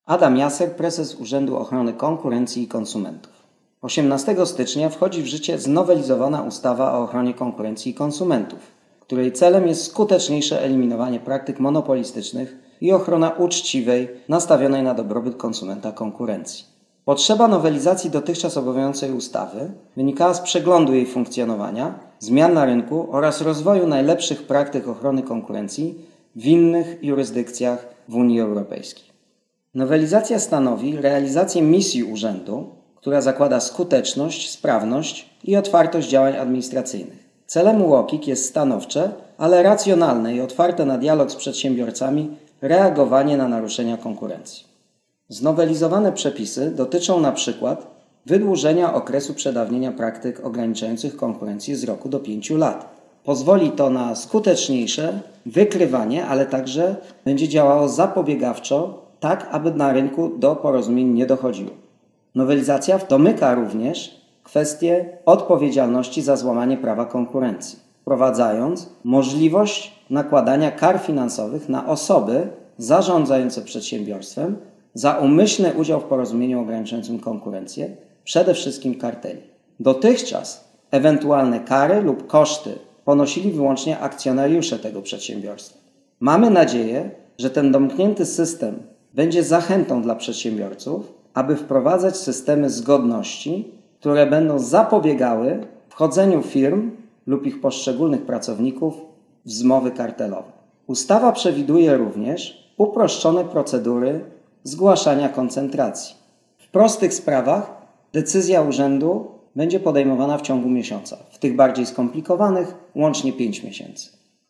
Adam Jaser, prezes Urzędu Ochrony Konkurencji i Konsumentów. 18 stycznia wchodzi w życie znowelizowana ustawa o ochronie konkurencji i konsumentów, której celem jest skuteczniejsze eliminowanie praktyk monopolistycznych i ochrona uczciwej, nastawionej na dobrobyt konsumenta konkurencji. Potrzeba nowelizacji dotychczas obowiązującej ustawy wynikała z przeglądu jej funkcjonowania, zmian na rynku oraz rozwoju najlepszych praktyk ochrony konkurencji w innych jurysdykcjach w Unii Europejskiej. Nowelizacja stanowi realizację misji urzędu, która zakłada skuteczność, sprawność i otwartość działań administracyjnych. Celem UOKiK jest stanowcze, ale racjonalne i otwarte na dialog z przedsiębiorcami reagowanie na naruszenia konkurencji. Znowelizowane przepisy dotyczą np. wydłużenia okresu przedawnienia praktyk ograniczających konkurencję z roku do 5 lat. Pozwoli to na skuteczniejsze wykrywanie, ale także będzie działało zapobiegawczo, tak aby na rynku do porozumień nie dochodziło. Nowelizacja domyka również kwestię odpowiedzialności za złamanie prawa konkurencji, wprowadzając możliwość nakładania kar finansowych na osoby zarządzające przedsiębiorstwem za umyślny udział w porozumieniu ograniczającym konkurencję, przede wszystkim karteli. Dotychczas ewentualne kary lub koszty ponosili wyłącznie akcjonariusze tego przedsiębiorstwa. Mamy nadzieję, że ten domknięty system będzie zachętą dla przedsiębiorców, aby wprowadzać systemy zgodności, które będą zapobiegały wchodzeniu firm lub ich poszczególnych pracowników w zmowy kartelowe. Ustawa przewiduje również uproszczone procedury zgłaszania koncentracji. W prostych sprawach decyzja urzędu będzie podejmowana w ciągu miesiąca, w tych bardziej skomplikowanych łącznie 5 miesięcy.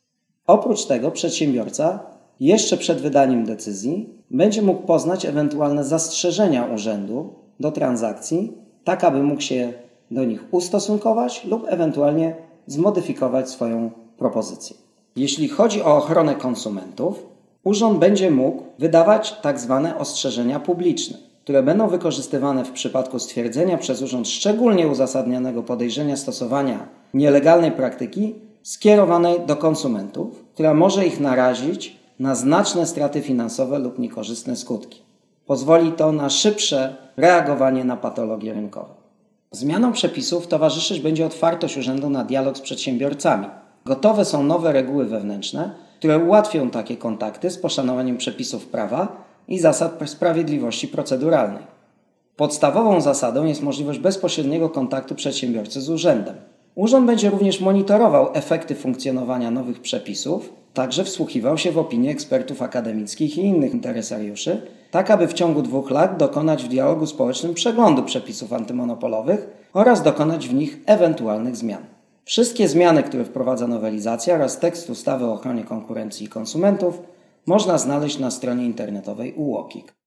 Oprócz tego przedsiębiorca jeszcze przed wydaniem decyzji będzie mógł poznać ewentualne zastrzeżenia urzędu do transakcji, tak aby mógł się do nich ustosunkować lub ewentualnie zmodyfikować swoją propozycję. Jeśli chodzi o ochronę konsumentów, urząd będzie mógł wydawać tzw. ostrzeżenia publiczne, które będą wykorzystywane w przypadku stwierdzenia przez urząd szczególnie uzasadnionego podejrzenia stosowania nielegalnej praktyki skierowanej do konsumentów, która może ich narazić na znaczne straty finansowe lub niekorzystne skutki. Pozwoli to na szybsze reagowanie na patologie rynkowe. Zmianom przepisów towarzyszyć będzie otwartość urzędu na dialog z przedsiębiorcami. Gotowe są nowe reguły wewnętrzne, które ułatwią takie kontakty z poszanowaniem przepisów prawa i zasad sprawiedliwości proceduralnej. Podstawową zasadą jest możliwość bezpośredniego kontaktu przedsiębiorcy z urzędem. Urząd będzie również monitorował efekty funkcjonowania nowych przepisów, także wsłuchiwał się w opinie ekspertów akademickich i innych interesariuszy, tak aby w ciągu 2 lat dokonać w dialogu społecznym przeglądu przepisów antymonopolowych oraz dokonać w nich ewentualnych zmian. Wszystkie zmiany, które wprowadza nowelizacja oraz tekst ustawy o ochronie konkurencji i konsumentów można znaleźć na stronie internetowej UOKiK.